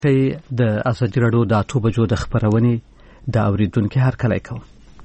د ازادي راډیو د 8 بجو د خبرونې د اوریدونکو هر کله کوم.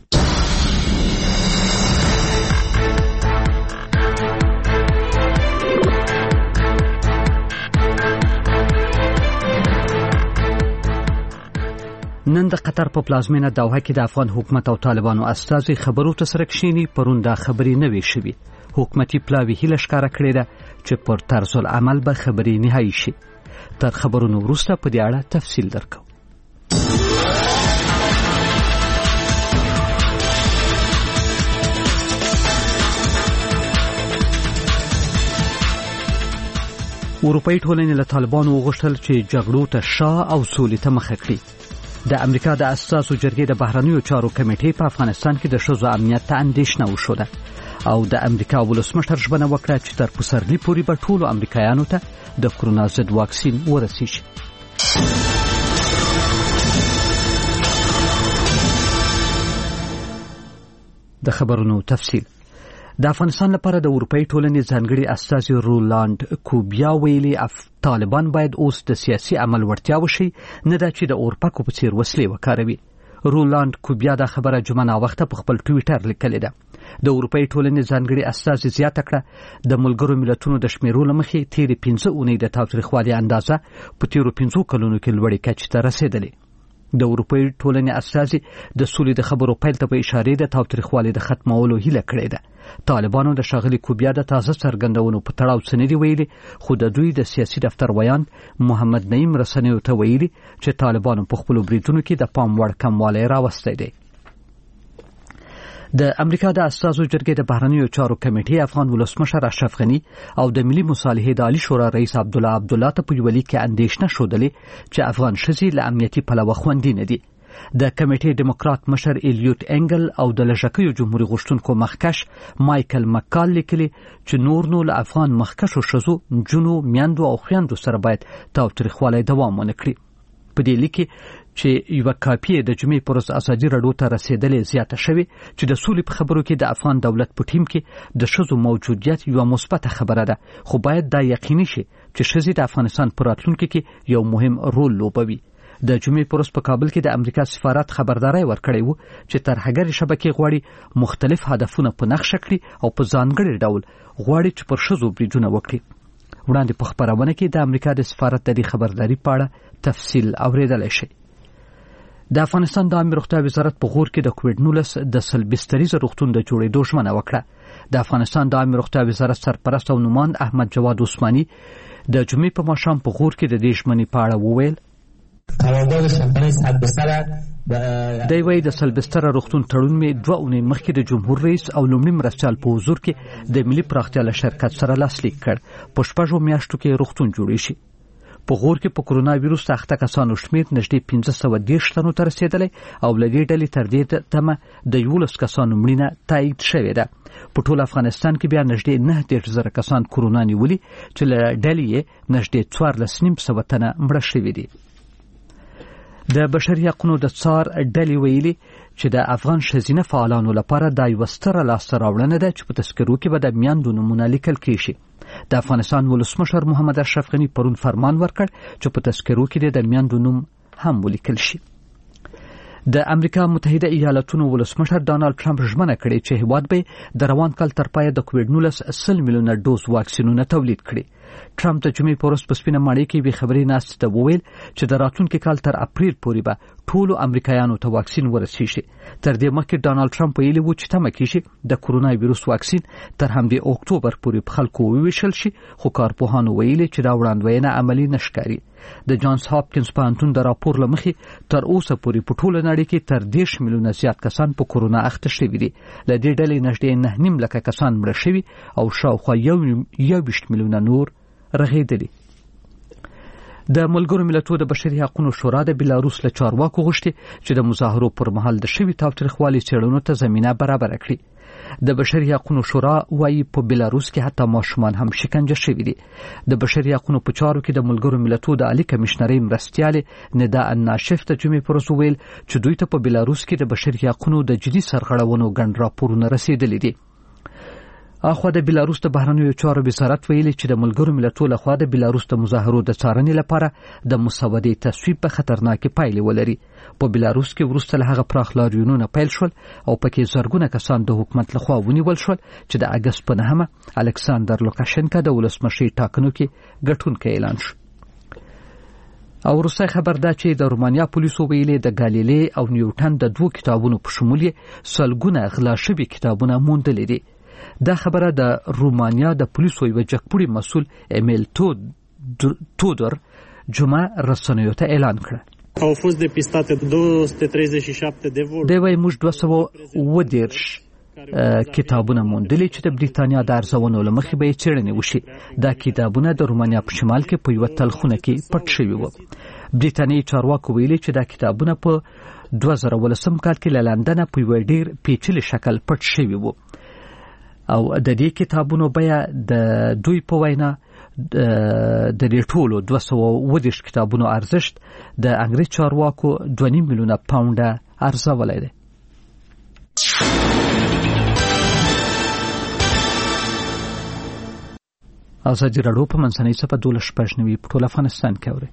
نن د قطر په پلازمینه دوحه کې د افغان حکومت او طالبانو استازي خبرو ته سره کښینی پرون دا خبرې نه وی شوي. حکومتي پلاوی هیله ښکاره کړې ده چې پر طرز العمل به خبرې نهایی شي. تر خبرونو وروسته په دې اړه تفصیل درکو. اروپایي ټولنې له طالبانو وغوښتل چې جګړو ته شا او سولې ته مخه کړي. د امریکا د اساسو جرګې د بهرنیو چارو کمیټې په افغانستان کې د ښځو امنیت ته اندېښنه وښوده او د امریکا ولسمشر ژمنه وکړه چې تر پسرلي پورې به ټولو امریکایانو ته د کرونا ضد واکسین ورسیږي. د خبرونو تفصیل. د افغانستان لپاره د اروپایي ټولنې ځانګړي استازي رولاند کوبیا ویلي طالبان باید اوس د سیاسي عمل وړتیا وشي، نه دا چې د اورپکو په څیر وسلې وکاروي. رولاند کوبیا دا خبره جمعه ناوخته په خپل ټویټر لیکلې ده. د اروپایي ټولنې ځانګړي استازي زیاته کړه د ملګرو ملتونو د شمیرو له مخې تیرې 15 اونۍ د تاوتریخوالي اندازه په تیرو 15 کلونو کې لوړې کچې ته رسیدلې. د اروپایي ټولنې استازي د سولې د خبرو پیل ته په اشاره د تاوتریخوالي د ختمولو هیله کړې ده. طالبانو د ښاغلي کوبیا د تازه څرګندونو په تړاو څه نه دي ویلي، خو د دوی د سیاسي دفتر ویان محمد نعیم رسنیو ته ویلي چې طالبانو په خپلو بریدونو کې د پام وړ کموالی راوستی دی. د امریکا د اساسو جرګې د بهرنیو چارو کمیټې افغان ولسمشر اشرف غني او د ملي مصالحې د عالی شورا رئیس عبدالله ته په یو لیک کې اندېښنه ښودلې چې افغان ښځې له امنیتي پلوه خوندي نه دي. د کمیټې ډیموکرات مشر الیوت انګل او د لږکیو جمهوریت غوښتونکو مخکښ مایکل مکال لیکلي چې نور نو له افغان مخکښو ښځو، نجونو، میندو او خویندو سره باید تاوتریخوالی دوام ونه کړي. په دې لیک چې یو کاپی د جمعې پر ورځ ازادي راډیو ته رسیدلې زیاته شوې چې د سولې په خبرو کې د افغان دولت په ټیم کې د ښځو موجودیت یو مثبته خبره ده، خو باید دا یقیني شي چې ښځې د افغانستان په راتلونکي کې یو مهم رول لوبوي. د جمعې پر ورځ په کابل کې د امریکا سفارت خبرداري ورکړې و چې ترهګر شبکې غواړي مختلف هدفونه په نقشه کړي او په ځانګړي ډول غواړي چې پر ښځو بریدونه وکړي. وړاندې په خبرونه کې د امریکا د سفارت د خبرداري په اړه تفصیل اوریدلای شي. د افغانستان د عامه روغتیا وزارت په غور کې د کووډ-19 د سلبستریزه روغتون د جوړېدو ژمنه وکړه. د افغانستان د عامه روغتیا وزارت سرپرست او نوماند احمد جواد عثماني د جمعې په ماښام په غور کې د دې ژمنې په اړه وویل دی وایي د سلبستره روغتون تړون مې 2 اونۍ مخکې د جمهور رئیس او لومړي مرستیال په حضور کې د ملي پراختیا له شرکت سره لاسلیک کړ. په 6 میاشتو کې روغتون جوړې شي. په غور کې په کرونا ویروس اخته کسانو شمېر نږدې 1530 تنو ته رسیدلی او له دې ډلې تر دې تمه د 11 کسانو مړینه تایید شوې ده. په ټول افغانستان کې بیا نږدې 9,000 کسان کرونا نیولي چې له ډلې یې نږدې 14,500 تنه مړه شوي دي. د بشري حقوقو د څار ډلې ویلي چې د افغان ښځینه فعالانو لپاره دا یوه ستره لاسته راوړنه ده چې په تذکرو کې به د میندو نومونه لیکل کېږي. د افغانستان ولسمشر محمد اشرف غني پرون فرمان ورکړ چې په تذکرو کې د میندو نوم هم ولیکل شي. د امریکا متحده ایالاتونو ولسمشر ډانلډ ټرمپ ژمنه کړې چې هیواد به د روان کال تر پایه د کووډ-19 100 میلیونه ډوز واکسینونه تولید کړي. ټرمپ د جمعې په ورځ په سپینه ماڼۍ کې به خبري ناستې ته وویل چې د راتلونکي کال تر اپریل پورې به ټولو امریکایانو ته واکسین ورسیږي. تر دې مخکې ډانلډ ټرمپ ویلي و چې تمه کیږي د کرونا ویروس واکسین تر همدې اکتوبر پورې په خلکو وویشل شي، خو کارپوهانو ویلي چې دا وړاندوینه عملي نشکاري. د جانز هاپکینز پوهنتون د راپور له مخې تر اوسه پورې په ټوله نړۍ کې تر 10 میلیونه زیات کسان په کرونا اخته شوي دي. له دې ډلې نږدې 9.5 لکه کسان مړه شوي او شاوخوا 21 میلیونه نور رغېدلي. د ملګرو ملتونو د بشري حقوقو شورا د بلاروس له چارواکو غوښتي چې د مظاهرو پر مهال د شوي تاوتریخوالي څېړنو ته زمینه برابر کړي. د بشري حقوقو شورا وايي په بلاروس کې حتی ماشومان هم شکنجه شوي دي. د بشري حقوقو په چارو کې د ملګرو ملتونو د عالی کمشنرۍ مرستیال ندا الناشف ته جمعې پر ورځ ویل چې دوی ته په بلاروس کې د بشري حقوقو د جدي سرغړونو ګڼ راپورونه رسیدلي دي. اخو د بلاروس د بهرنیو چارو وزارت ویلي چې د ملګرو ملتونو لخوا د بلاروس د مظاهرو د څارنې لپاره د مسودې تصویب په خطرناکې پایلې ولري. په بلاروس کې وروسته له هغه پراخ لاریونونه پیل شول او پکې زرګونه کسان د حکومت لخوا ونیول شول چې د اگست په 9 الکساندر لوکاشنکا د ولسمشر ټاکنو کې ګټونکی اعلان شو. او وروسته خبر ده چې د رومانیا پولیسو ویلي د ګالیلی او نیوټن د 2 کتابونو په شمول سلګونه غلا شوي کتابونه موندلي دي. دا خبره د رومانیا د پولیسو یو جګپوړي مسؤل امیل تودور جمعه رسنیو ته اعلان کړ. Au fost depistate 237 de voluri. دوی موږ 210 کتابونه موندلي چې د بریتانیا د ارزونو لمخې به چیرنې وشي. دا کتابونه د رومانیا په شمال کې په یو تلخونه کې پټ شوي وو. بریتانیایی چارواکو ویلي چې دا کتابونه په 2013 کال کې له لندن په یو ډیر پیچلي شکل پټ شوي وو. او د دې کتابونو بیا د دوی په وینا د دې ټولو 210 کتابونو ارزښت د انګریز چارواکو 2.5 میلیونه پاونډه ارزولای دی. ازادي راډیو په منځنۍ صفحه 12 په ټول افغانستان کې اوري.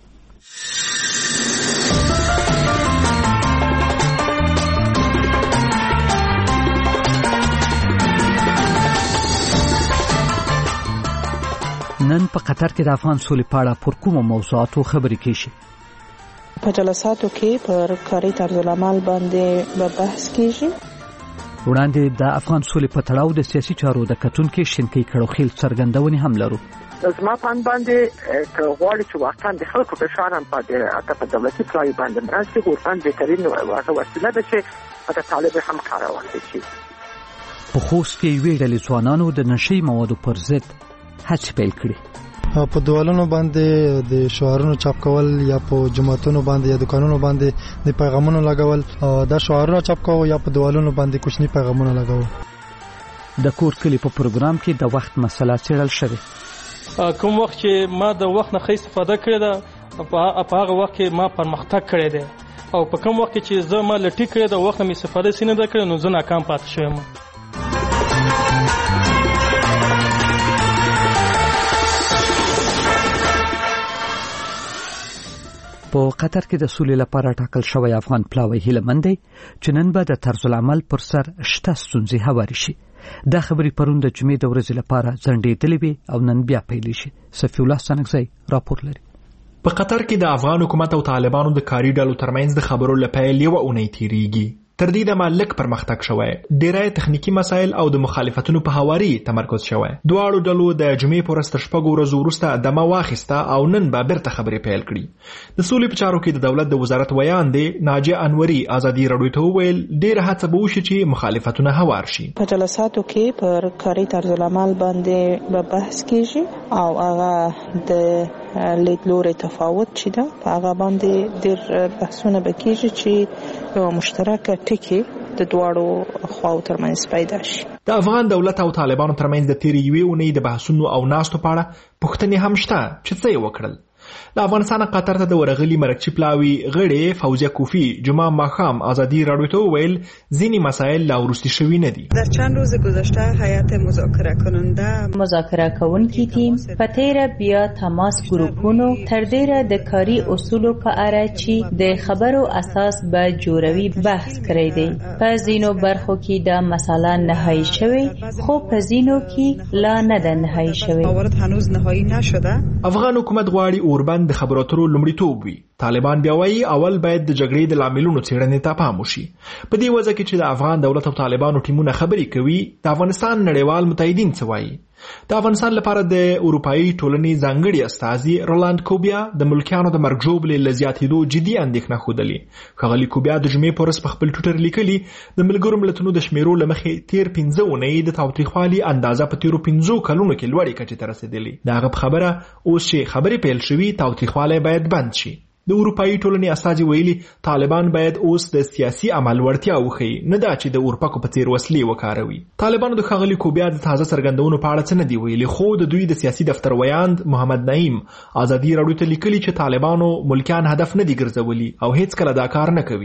نن په قطر کې د افغان سولې په اړه پر کومو موضوعاتو خبرې کیږي؟ په جلساتو کې پر کاري طرزالعمل باندې به بحث کیږي. وړاندې د افغان سولې په تړاو د سیاسي چارو د کتونکو شینکي کړوخیل څرګندونې هم لرو. زما پان باندې غواړي چې واقعا د خلکو په شان په دولتي پلان باندې مرسته ورته بهترین وسیله ده چې په طالب هم کار واخلي شي. په خوست کې ویډلې ځوانانو د نشي موادو پر ضد هڅې پیل کړې. په دیوالونو باندې د شعارونو چاپ کول یا په جماعتونو باندې یا دکانونو باندې د پیغامونو لګول، دا شعارونه چاپ کول یا په دیوالونو باندې کوچني پیغامونه لګول. د کور کلی په پروګرام کې د وخت مسله څېړل شوې. کوم وخت چې ما د وخت نه ښه استفاده کړې ده په هغه وخت کې ما پرمختګ کړی دی، او په کوم وخت چې زه ما لټي کړې ده وخت مې استفاده سینه ده کړې نو زه ناکام پاتې شوم. په قطر کې د سولې لپاره ټاکل شوی افغان پلاوی هیله مند دی چې نن به د طرز العمل پر سر شته ستونزې هواري شي. دا خبرې پرون د جمعې د ورځې لپاره ځنډېدلې وي او نن بیا پیلې شي. صفی الله سنگزی راپور لري. په قطر کې د افغان حکومت او طالبانو د کاري ډلو ترمنځ د خبرو لپاره یو اونۍ تیریږي. تر دې د مالک پرمختګ شوی، ډیری تخنیکی مسایل او د مخالفتونو په هواري تمرکز شوی. دواړو ډلو د جمعې پر ورځ 6 ورځې وروسته دمه واخیسته او نن به بیرته خبرې پیل کړي. د سولې په چارو کې د دولت د وزارت ویان دی ناجیه انوري ازادي راډیو ته وویل ډیره هڅه به وشي چې مخالفتونه هوار شي. په جلساتو کې پر کاري طرزالعمل باندې به بحث کیږي او هغه د لیدلوري تفاوت چي ده په هغه باندې ډېر بحثونه به کیږي چې یو مشترکه ټکی د دواړو خواو ترمنځ پیدا شي. د افغان دولت او طالبانو ترمنځ د تیرې یوې اونۍ د بحثونو او ناستو په اړه پوښتنې هم شته چې څه یې وکړل. د افغانستان قطر ته د ورغلي مرکچی پلاوی غړي فوزیه کوفی جمعه ماښام ازادي راډیو ته وویل ځینې مسایل لا وروستي شوي نه دي. در چند روز گذشته هیئت مذاکره کننده مذاکره کوونکی تیم په تیره بیا تماس ګروپونو تر ډیره د کاري اصولو په اړه چې د خبرو اساس به جوړوي بحث کړی دی. په ځینو برخو کې دا مسله نهایی شوی خو په ځینو کې لا نه ده نهایی شوی. موارد هنوز نهایی نشده. افغان حکومت غواړي اوربند د خبرو اترو لومړیتوب وي. طالبان بیا وایي اول باید د جګړې د لاملونو څېړنې ته پام وشي. په دې وجه کې چې د افغان دولت او طالبانو ټیمونه خبرې کوي، د افغانستان نړیوال متحدین څه وایي؟ د افغانستان لپاره د اروپایي ټولنې ځانګړي استازي رولاند کوبیا د ملکیانو د مرګ ژوبلې له زیاتېدو جدي اندېښنه ښودلې. ښاغلي کوبیا د جمعې په ورځ په خپل ټویټر لیکلي د ملګرو ملتونو د شمیرو له مخې تیر 15 اونۍ د تاوتریخوالي اندازه په تیرو 15 کلونو کې لوړې کچې ته رسېدلې. د هغه په خبره اوس چې خبرې پیل شوي تاوتریخوالی باید بند شي. د اروپایي ټولنې استازي ویلي طالبان باید اوس د سیاسي عمل وړتیا وښيي، نه دا چې د اورپکو په څیر وسلې وکاروي. طالبانو د ښاغلي کوبیا د تازه څرګندونو په اړه څه نه دي ویلي، خو د دوی د سیاسي دفتر ویاند محمد نعیم ازادي راډیو ته لیکلي چې طالبانو ملکیان هدف نه دي ګرځولي او هیڅ کله دا کار نه کوي.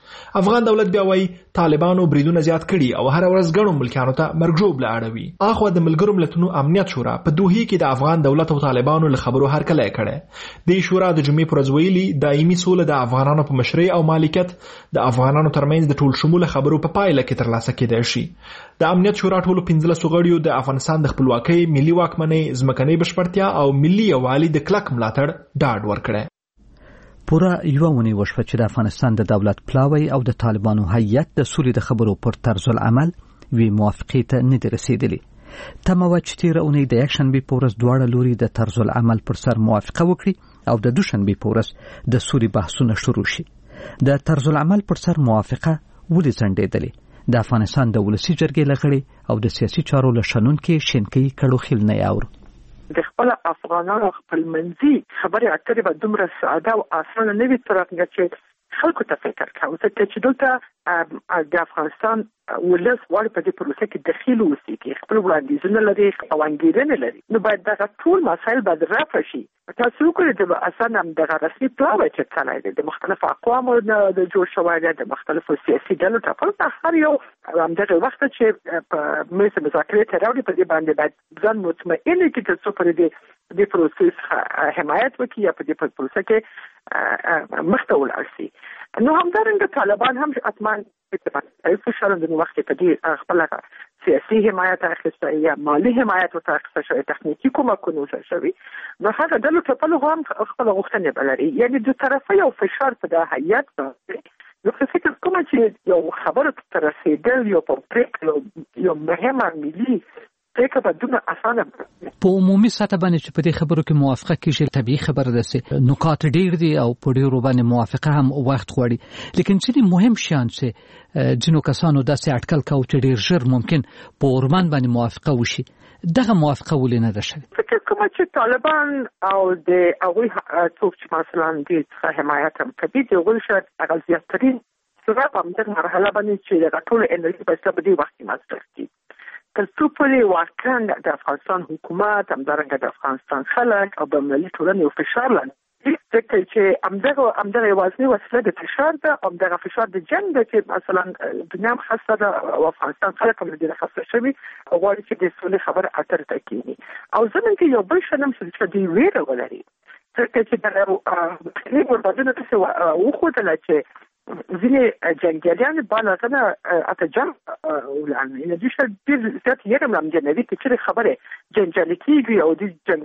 افغان دولت بیا وایي طالبانو بریدونه زیات کړي او هر ورځ ګڼو ملکیانو ته مرګ اړوي. اخوا د ملګرو ملتونو امنیت شورا په دوحې کې د افغان دولت او طالبانو له خبرو هرکلی کړی. د شورا د جمعې پر ورځ ویلي دایمي سوله د افغانانو په مشرۍ او مالکیت د افغانانو ترمنځ د ټول شموله خبرو په پایله کې ترلاسه کېدای شي. د امنیت شورا ټولو 15 غړیو د افغانستان د خپلواکۍ، ملي واکمنۍ، ځمکنۍ بشپړتیا او ملي یووالي د کلک ملاتړ ډاډ ورکړی. پوره یوه اونۍ وشوه چې د افغانستان د دولت پلاوی او د طالبانو هیئت د سولې د خبرو پر طرز العمل وی موافقې ته نه دي رسیدلي. تمه وه چې تېره اونۍ د یکشنبې په ورځ دواړه لوري د طرز العمل پر سر موافقه وکړي او د دوشنبې په ورځ د سولې بحثونه شروع شي. د طرز العمل پر سر موافقه ولې ځنډېدلې؟ د افغانستان د ولسي جرګې له غړي او د سیاسي چارو له شنونکي شینکۍ کړوخیل نه یاورو. د خپل افغانانو خپل منځي خبرې اترې به دومره ساده او اسانه نه وي تر هغه چې خلکو ته فکر کوي چې دلته د افغانستان ولس غواړي په دې پروسه کې دخیل اوسي، خپل وړاندیزونه لري او انګیرنې لري، نو باید دغه ټول مسایل باید رفع شي. تاسو وګورئ د اساسا هم دغه رسمي پلاوی چې څنګه دی د مختلفو اقوامو د جوړ شوی دی، د مختلفو سیاسي ډلو ټاکل هر یو همدغه وخت چې په مجلس مذاکرې ته راوړي په دې باندې باید ځان مطمئن کړي چې څو پر دې پروسس حمایت وکړي یا په دې پروسه کې مخته ولاړ شي. نو همدارنګه طالبان هم اتمان فشار د وخت په دې خپل سیاسي حمایت اخیسته یا مالی حمایت او تخصصي تخنیکی کومکونه شوی، نو هغه د لوټ په لغه هم خپل غوښتنې بلري، یعنی د طرفه یو فشار په د هیئت باندې نو فکر کوم چې یو خبره تر رسیدل یو په پریکړه یو مهمه ملي پریکړه به دومره اسانه په عمومي سطح باندې چې په دې خبرو کې موافقه کیږي طبيعي خبره ده چې نکات ډېر دي او په ډېرو باندې موافقه هم وخت غواړي، لیکن چې مهم شیان چې جنو کسانو داسې اټکل کوي چې ډېر ژر ممکن په اورمان باندې موافقه وشي، دغه موافقه ولې نه ده شوې؟ فکر کوم چې طالبان او د هغوی څوک چې مثلا د حمایت هم کوي د هغوی شاید هغه زیاترین سبب هم د مرحله باندې چې د ټول انرژي په سبب د وخت مصرف دي. تر څو پورې واقعا د افغانستان حکومت همدارنګه د افغانستان خلک او د ملي ټولنې یو فشار لاندې فکر چې همدغه یوازینی وسیله د فشار ده، همدغه فشار د جنګ ده چې مثلا دنیا هم خسته ده او افغانستان خلک هم ډېر خسته شوي او غواړي چې د سولې خبره اترې ته کېني. او زموږ کې یو بل شی هم چې دوی ویره ولري ځکه چې د مختلفو وردادونو څخه وښودله چې ځینې جنګیالیان بالغانه اته جنګ ولان ان دې شته ډېر زیات یې هم جنوي چې خبره جنګیالي کېږي او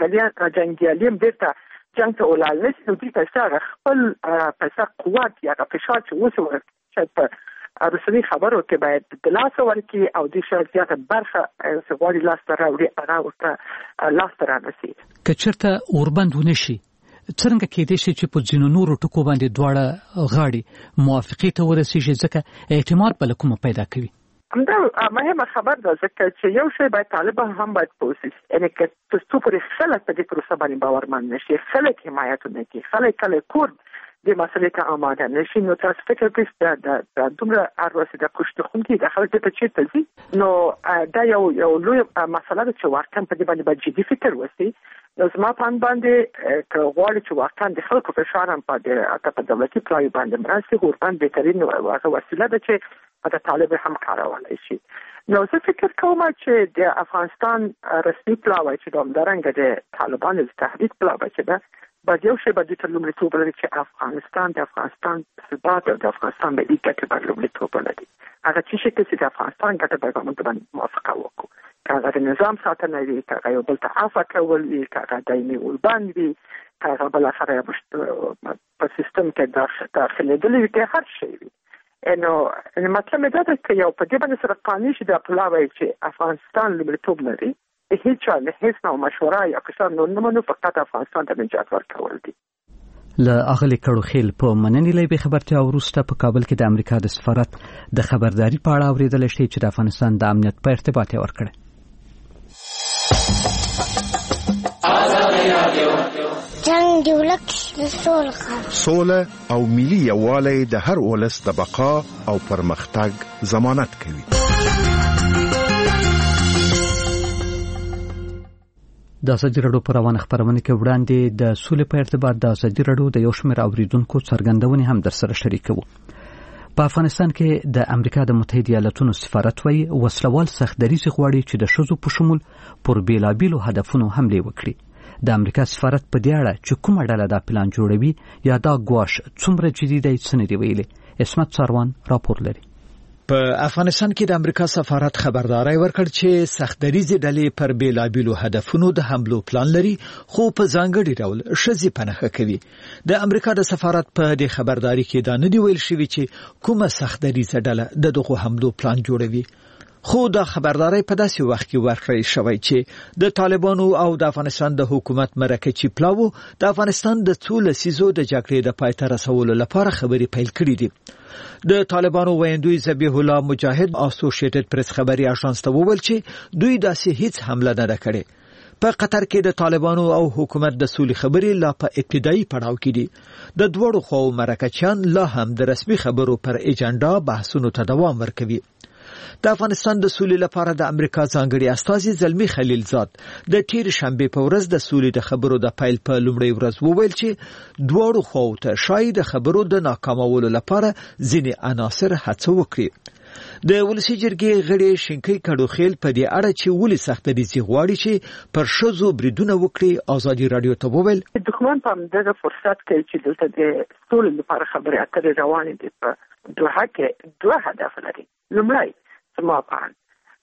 د جنګیالیان بیرته جنګ ته ولال نشي، نو دې په خپل په قوت یا فشار چې وسو چې په رسمي خبرو کې باید د لاس ورکی او د شرکت برخه سوالي لاس راوړي هغه ورته لاس رانسي. کچرته اوربند ونشي څنګه کېدای شي چې په ځینو نورو ټکو باندې دواړه غاړي موافقې ته ورسیږي ځکه اعتماد بل کومه پیدا کوي؟ همدا مهمه خبر ده ځکه چې یو شی باید طالبان هم باید پوسیس یعنی که تاسو پر خلک په دې پروسه باندې باورمن نشي، خلک حمایت نه کوي، خلک کله کور د مسلې ته آماده نشي، نو تاسو فکر کوئ د دومره اروسه د پښتونخوا د خلک ته چیرته ځي، نو دا یو لوی مسله ده چې واقعا په دې باندې جدي فکر وسی. نو زما په باندې غواړي چې واقعا د خلکو فشار هم په دولتي پلای باندې مرسته وربند بهترین وسیله ده چې د طالب هم کارولای شي. نو زه فکر کوم چې د افغانستان رسمي پلاوی چې دومدارنګ د طالبان د تهدید پلاوی چې ده باید یو شی باید د لومړیتوب ولري چې د افغانستان ثبات او د افغانستان ملي ګټې باید لومړیتوب ولري. هغه چې د افغانستان ګټه باید موافقه وکړو، کاغه د نظام ساتنه وي، کاغه یو بل ته عفو کول وي، کاغه دایمي وربند وي، کاغه بل اخره په سیستم کې داخليدل وي، هر شی وي. نو مطلب دا ده چې یو په دې باندې سره قانوني شي د پلاوی چې افغانستان لومړیتوب لري، هیڅ چا له هیڅ نو مشوره یا فشار نه منو، فقط افغانستان ته نجات ورکول دي. له اغلی کړوخیل په مننې لای به خبرته ورسته په کابل کې د امریکا د سفارت د خبرداري په اړه اوریدل شي چې د افغانستان د امنیت په ارتباط ورکړي. جنگ دی ولک سوله او ملي یووالی د هر ولس د بقا او پرمختګ ضمانت کوي. د ازادي راډیو پر روانه خبرونه کې وړاندې د سولې په ارتباط د ازادي راډیو د یو شمېر اوریدونکو څرګندونې هم در سره شریکوو. په افغانستان کې د امریکا د متحده ایالاتونو سفارت وایي وسلوال سختدریځي غواړي چې د ښځو په شمول پر بیلابیلو هدفونو حملې وکړي. د امریکا سفارت په دې اړه چې کومه ډله دا پلان جوړوي یا دا ګواښ څومره جدي دی څه نه دی ویلي. اسمت ساروان راپور لري. په افغانستان کې د امریکا سفارت خبرداري ورکړ چې سختدریځي ډلې پر بیلابیلو هدفونو د حملو پلان لري خو په ځانګړي ډول ښځې پنهخه کوي. د امریکا د سفارت په دې خبرداري کې دا نه دی ویل شوی چې کومه سختدریځه ډله دغه حملو پلان جوړوي. خو دا خبرداري په داسې وخت کې ورکړی شوی چې د طالبانو او د افغانستان د حکومت مرکزی پلاو د افغانستان د څو لسیزو د جګړې د پای ته رسولو لپاره خبرې پیل کړې دي. د طالبانو ویندوی ذبیح الله مجاهد اسوسییټډ پریس خبري اژانس ته وویل چې دوی داسې هیڅ حمله نه کړې. په قطر کې د طالبانو او حکومت د سولې خبرې لا په ابتدایي پړاو کې دي. د دوړو خو مرکچیان لا هم د رسمي خبرو پر ایجنډا بحثونو ته دوام ورکوي. د افغانستان د سولې لپاره د امریکا ځانګړي استازي زلمی خلیلزاد د تیر شنبه په ورځ د سولې د خبرو د پایل په لومړۍ ورځ وویل چې دوړو خو ته شاید د خبرو د ناکامولو لپاره ځینې عناصر هڅه وکړي. د ولسی جرګې غړي شینکی کډوخیل په دې اړه چې ولې سختدریځي غواړي چې پر شذو بریدونه وکړي ازادي رادیو ته وویل دښمن په دغه فرصت کې چې دلته د سولې لپاره خبرې اترې روانې دي په دوه کې دوه هدف لري. لومړی سماپان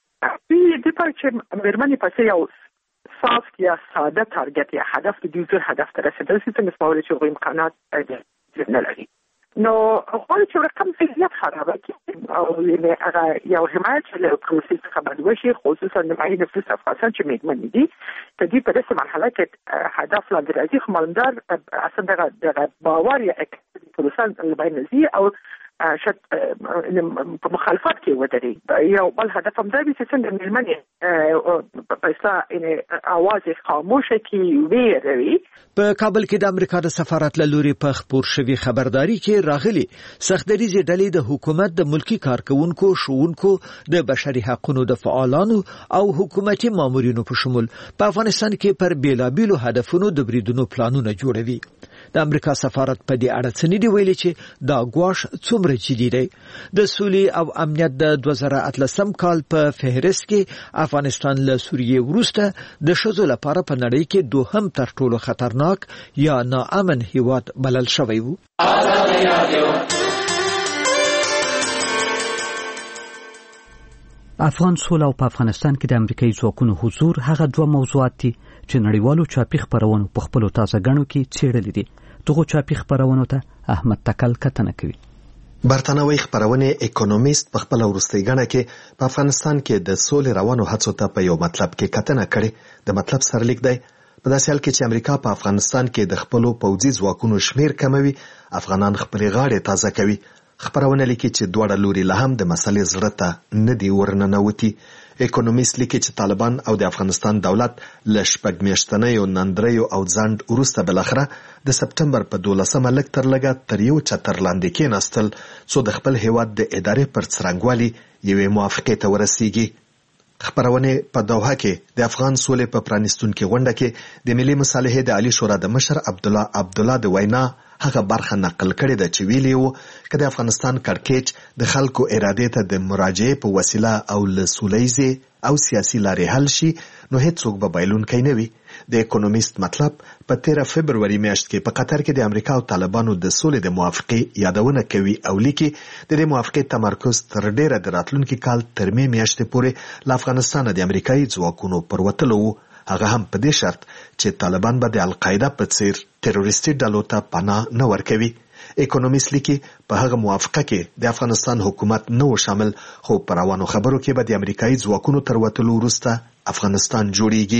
د پاتې مرمنې پسې یو صاف یا ساده تارګت یا هدف د دې هدف ته رسیدل چې مساوي چې امکانات نه لري. نو خو چې رقم فعالیت خرابه کی او هغه یو حمایت له پروسس څخه باندې وشي خصوصا د معین نفوس افغانستان چې میګمن دي په دې په داسې مرحله کې هدف لا درازي خمالدار اصلا د باور یا پروسس باندې او شت په مخالفت کې ودرې یو بل هدف هم دی چې څنګه ملمنې په اساس اواز خاموشه کې ویروي. په کابل کې د امریکا د سفارت له لوري په خبر شوی خبرداري کې راغلي سختدریځي ډلې د حکومت د ملکی کارکونکو شوونکو د بشري حقوقو د فعالانو او حکومتي مامورینو په شمول په افغانستان کې پر بیلابیلو هدفونو د بریدونو پلانونه جوړوي. د امریکا سفارت په دې اړه څه نه دی ویلي چې دا ګواښ څومره جدي دی. د سولې او امنیت د 2018 کال په فهرست کې افغانستان له سوریې وروسته د شذو لپاره په نړۍ کې دوهم تر ټولو خطرناک یا ناامن هیواد بلل شوی وو. افغان سوله او په افغانستان کې د امریکایي ځواکونو حضور هغه دوه موضوعات دي چې نړیوالو چاپی خبرونو په خپل تازه غنو کې څېړل دي. دغه چاپی خبرونو ته احمد تکل کتنه کوي. برتانوي خبرونه اکونومیست په خپل ورستۍ غنه کې په افغانستان کې د سولې روانو هڅو ته په یو مطلب کې کتنه کړي. د مطلب سرلیک دی په داسې حال کې چې امریکا په افغانستان کې د خپل پوځي ځواکونو شمیر کموي افغانان خپل غاړې تازه کوي. خبرونه لیکي چې دوړه لوري له هم د مسلې زړه ته نه دی ورننوتي. اکونومیست لیکي چې طالبان او د افغانستان دولت له شپږ میاشتنیو نندریو او ځند وروسته بلخره د سپټمبر په 12مه لږ تر لږه تر یو چتر لاندې کېناستل څو د خپل هیواد د ادارې پر څرنګوالي یوې موافقې ته ورسیږي. خبرونه په دوحه کې د افغان سولې په پرانیستونکو غونډه کې د ملي مصالحې د عالی شورا د مشر عبدالله د وینا هغه برخه نقل کړې ده چې ویلي وو چې د افغانستان کړکېچ د خلکو اراده ته د مراجعې په وسیله او له سولهیزي او سیاسي لارې حل شي نو هیڅوک به بایلونکی نه وي. د اکونومیست مطلب په 13 فبرवरी میاشت کې په قطر کې د امریکا او طالبانو د سولې د موافقې یادونه کوي او لیکي د دې موافقې تمرکز تر ډیره د راتلونکي کال تر می میاشتې پورې له افغانستان د امریکایي ځواکونو پر وتلو وو. هغه هم په دې شرط چې طالبان به د القاعده په څیر تروریستي ډلو ته پناه نه ورکوي. اکونومیست لیکي په هغه موافقه کې د افغانستان حکومت نه و شامل خو پر روانو خبرو کې به د امریکایي ځواکونو تر وتلو وروسته افغانستان جوړیږي.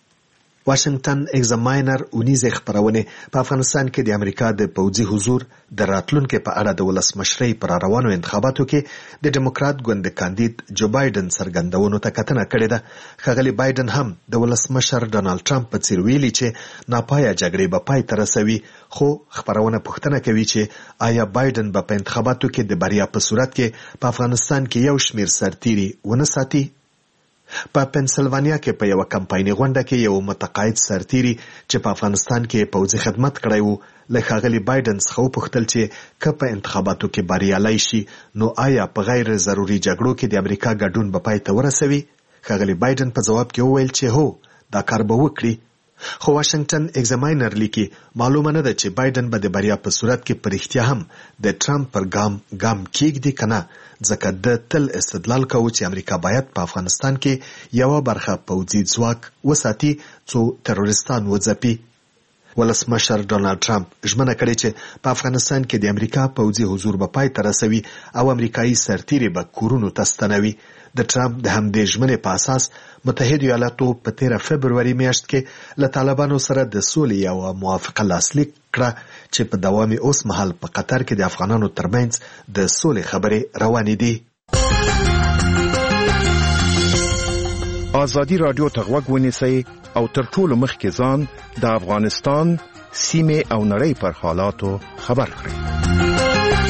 واشنگټن ایگزاماینر اونیزه خبرونه په افغانستان کې د امریکا د پوځي حضور د راتلونکو په اړه د ولسمشرۍ پر روانو انتخاباتو کې د ډیموکرات ګوند کاندید جو بایدن څرګندونو ته کتنه کړې ده. ښاغلی بایدن هم د ولسمشر ډونالد ټرمپ په څیر ویلي چې ناپایه جګړې به پای ته رسوي خو خبرونه پوښتنه کوي چې آیا بایدن به په انتخاباتو کې د بریا په صورت کې په افغانستان کې یو شمیر سرتیري ونه ساتي. په پنسلوانیا کې په یو کمپایني غونډه کې یو متقاعد سرتیری چې په افغانستان کې پوځي خدمت کړی وو له ښاغلي بایدن څخه وپوښتل چې که په انتخاباتو کې بریالی شي نو آیا په غیر ضروري جګړو کې د امریکا ګډون به پای ته ورسوي. ښاغلي بایدن په ځواب کې وویل چې هو دا کار به وکړي. خو واشنگټن ایگزاماینر لیکي معلومه نه ده چې بایدن به د بریا په صورت کې په رښتیا هم د ټرمپ پر ګام کېږدي که نه، ځکه د تل استدلال کوي چې امریکا باید په افغانستان کې یوه برخه پوځي ځواک وساتي څو تروریستان وځپي. ولسمشر ډونالد ټرمپ ژمنه کړې چې په افغانستان کې د امریکا پوځي حضور به پای ته رسوي او امریکایي سرتیري به کورونو ته ستنوي. د ټرمپ د همدې ژمنې په اساس متحده ایالاتو په 13 فبروري میاشت کې له طالبانو سره د سولې یوه موافقه لاسلیک کړه چې په دوام اوس مهال په قطر کې د افغانانو ترمنځ د سولې خبرې روانې دي. ازادي رادیو ته غوږ ونیسئ او تر ټولو مخکې ځان د افغانستان سیمې او نړۍ پر حالاتو خبر کړئ.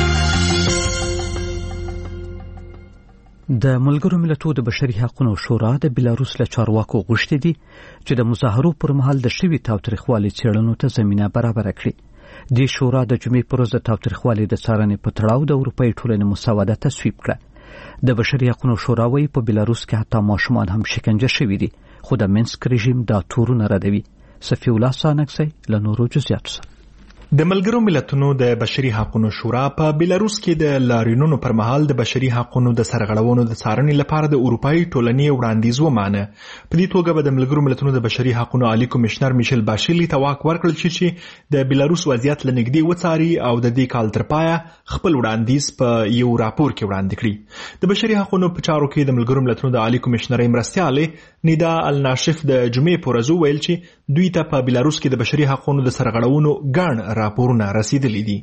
د ملګرو ملتونو د بشري حقوقو شورا د بلاروس له چارواکو غوښتي دي چې د مظاهرو پر مهال د شوي تاوتریخوالي څېړنو ته زمینه برابر کړي. د شورا د جمعې پر ورځ د تاوتریخوالي د څارنې په تړاو د اروپایي ټولنې مسوده تصویب کړه. د بشري حقوقو شورا وايي په بلاروس کې حتی ماشومان هم شکنجه شوي دي، خو د مینسک رژیم دا تورونه ردوي. صفی الله سانکسي له نورو جزئیاتو سره. د ملګرو ملتونو د بشري حقوقو شورا په بلاروس کې د لاریونونو پر مهال د بشري حقوقو د سرغړونو د څارنې لپاره د اروپایي ټولنې وړاندیز ومانه. په دې توګه به د ملګرو ملتونو د بشري حقوقو عالی کمشنر میشل باشیلی ته واک ورکړل شي چې د بلاروس وضعیت لنږدې وڅاري او د دې کال تر پایه خپل وړاندیز په یو راپور کې وړاندې کړي. د بشري حقوقو په چارو کې د ملګرو ملتونو د عالی کمشنر مرستیاله نیدا الناشف د جمعې پر ورځ ویل چې دوی ته په بلاروس کې د بشري حقوقو د سرغړونو ګڼ راپورونه رسیدلي دي.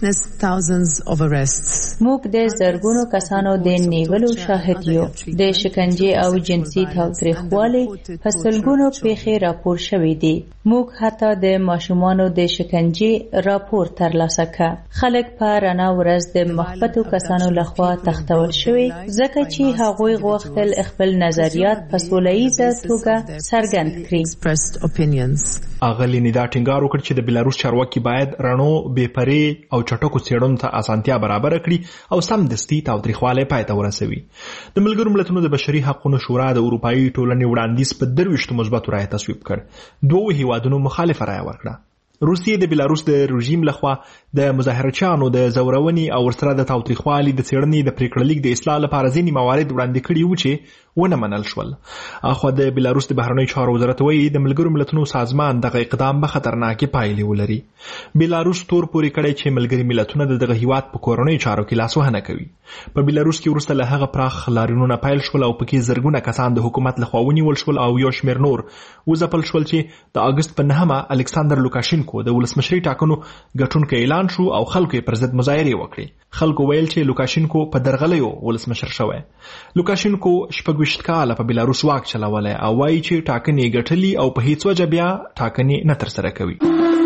موږ د زرګونو کسانو د نیولو شاهد یو. د شکنجې او جنسي تاوتریخوالي په سلګونو پیښې راپور شوې دي. موږ حتی د ماشومانو د شکنجې راپور ترلاسه کړ. خلک په رڼا ورځ د مخبتو کسانو لخوا تختول شوي ځکه چې هغوی غوښتل خپل نظریات په سولهییزه توګه څرګند کړي. اغلی نیدا ټینګار وکړ چې د بلاروس چارواکي باید رڼو بې پرې او چټکو څېړنو ته اسانتیا برابر کړي او سمدستي تاوتریخوالی پای ته ورسوي. د ملګرو ملتونو د بشري حقوقو شورا د اروپایي ټولنې وړاندیز په 23 مثبتو رایې تصویب کړ. دوه هیوادونو مخالفه رایه ورکړه. روسیې د بلاروس د رژیم لخوا د مظاهرچیانو د زورونې او ورسره د تاوتریخوالي د څېړنې د پریکړه لیک د اصلاح لپاره ځینې موارد وړاندې کړي وو چې ونه منل شول. اخوا د بلاروس د بهرنیو چارو وزارت وایي د ملګرو ملتونو سازمان دغه اقدام به خطرناکې پایلې ولري. بلاروس تور پورې کړی چې ملګري ملتونه د دغه هیواد په کورنیو چارو کې لاسوهنه کوي. په بلاروس کې وروسته له هغه پراخ لاریونونه پیل شول او پکې زرګونه کسان د حکومت لخوا ونیول شول او یو شمېر نور وځپل شول چې د اګست په 9 الکساندر لوکاشینکو د ولسمشرۍ ټاکنو ګټونکی اعلان شو او خلکو یې پر ضد مظاهرې وکړې. خلکو ویل چې لوکاشینکو په درغلیو ولسمشر شوی. لوکاشینکو 26 کاله په بلاروس واک چلولی او وایي چې ټاکنې ګټلي او په هیڅ وجه بیا ټاکنې نه ترسره کوي.